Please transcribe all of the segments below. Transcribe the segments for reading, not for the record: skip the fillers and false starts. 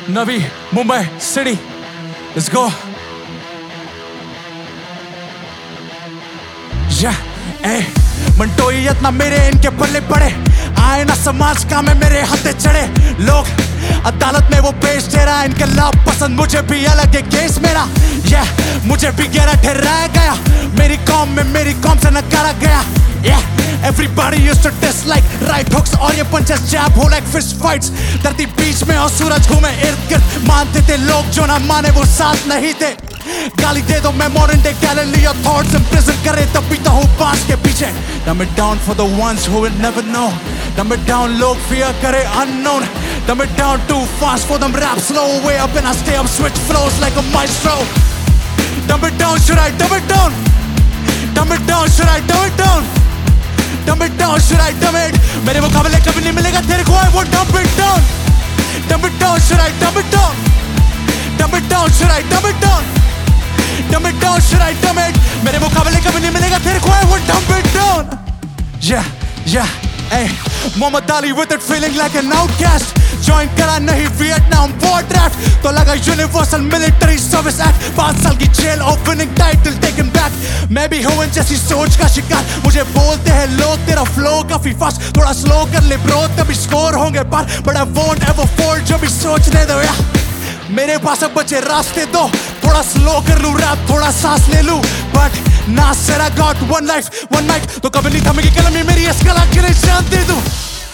Navi, Mumbai, City. Let's go. Yeah, hey. मंटोई इतना मेरे इनके पल्ले पड़े, आए ना समाज का मैं मेरे हत्थे चढ़े। लोग अदालत में वो पेश दे रहा, इनके लाभ पसंद मुझे भी अलग है केस मेरा। yeah, मुझे भी गहरा ठहराया गया, मेरी कौम से नकारा गया। yeah, everybody used to dislike right hooks और ये punches jab हो like fist fights। धरती बीच में और सूरज घूमे इर्द गिर्द, मानते थे लोग जो ना माने वो साथ नहीं थे। गाली दे दो मैं modern day Galileo thoughts imprison करे तब पीता हूँ बांस के पीछे। Dumb it down for the ones who will never know, dumb it down लोग fear करे unknown, dumb it down too fast for them rap slow way up and I stay up switch flows like a maestro। Dumb it down should I dumb it down, dumb it down should I dumb it down, dumb it down should I dumb it, मेरे मुकाबले कभी नहीं मिलेगा तेरे को I won't dumb it down, dumb it down should I dumb it down, dumb it down should I dumb it down, dumb it down should I dumb it, मेरे मुकाबले कभी नहीं मिलेगा तेरे को I won't dumb it down। yeah, hey, Muhammad Ali with it feeling like an outcast, join करा नहीं Vietnam war draft तो लगा Universal Military Service Act, 5 साल की जेल और winning title taken back। मैं भी हूँ इन जैसी सोच का शिकार, मुझे बोलते हैं लोग तेरा flow काफी fast, थोड़ा slow कर ले bro तभी score होंगे पार, but I won't ever fall जो भी सोचने दो यार। मेरे पास अब बचे रास्ते दो, थोड़ा स्लो कर लूं रैप थोड़ा सांस ले लूं, बट ना said I got one life one mic तो कभी नहीं थमेगी कलम ये मेरी इस कला के लिए जान दे दूं।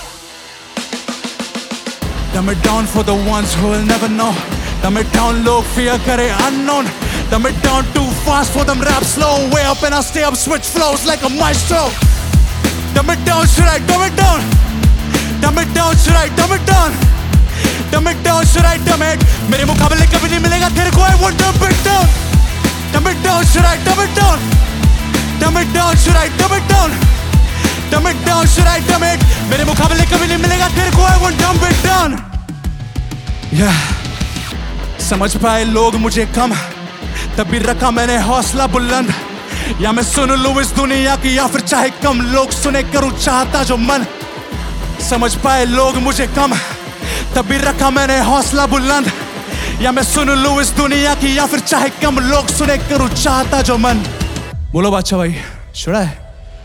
Dumb it down for the ones who will never know, dumb it down लोग fear करे unknown, dumb it down too fast for them rap slow way up and I stay up switch flows like a maestro। Dumb it down should I dumb it down, dumb it down should I dumb it down, dumb it down should I dumb it, मेरे मुकाबले कभी नहीं मिलेगा तेरे को I won't dumb it down, dumb it down should I dumb it down, dumb it down should I dumb it down, dumb it down should I dumb it, मेरे मुकाबले कभी नहीं मिलेगा तेरे को I won't dumb it down। yeah, समझ पाए लोग मुझे कम तभी रखा मैंने हौसला बुलंद, या मैं सुन लूं इस दुनिया की या फिर चाहे कम लोग सुने करूं चाहता जो मन। समझ पाए लोग मुझे कम तभी रखा मैंने हौसला बुलंद, या मैं सुन लूं इस दुनिया की या फिर चाहे कम लोग सुने करूं चाहता जो मन। बोलो बादशाह भाई शुड़ा है।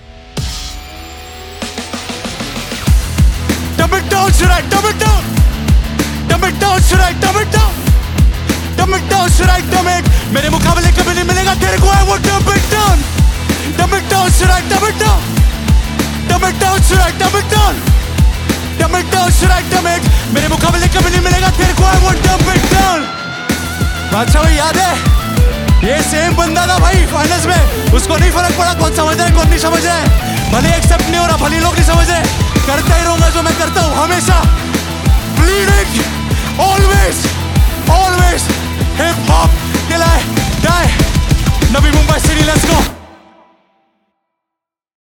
Dumb it down should I dumb it down, dumb it down should I dumb it down, dumb it down should I dumb it, मेरे मुकाबले कभी नहीं मिलेगा तेरे को I won't dumb it down, dumb it down should I dumb it down, dumb it down should I dumb it down, dumb it down should I dumb it, मेरे मुकाबले कभी नहीं मिलेगा तेरे को I won't dumb it down। बादशाह भाई याद है ये सेम बंदा था भाई फाइनल्स में, उसको नहीं फर्क पड़ा कौन समझ रहा है कौन नहीं समझ रहा है, भले एक्सेप्ट नहीं हो रहा भले लोग नहीं समझ रहे।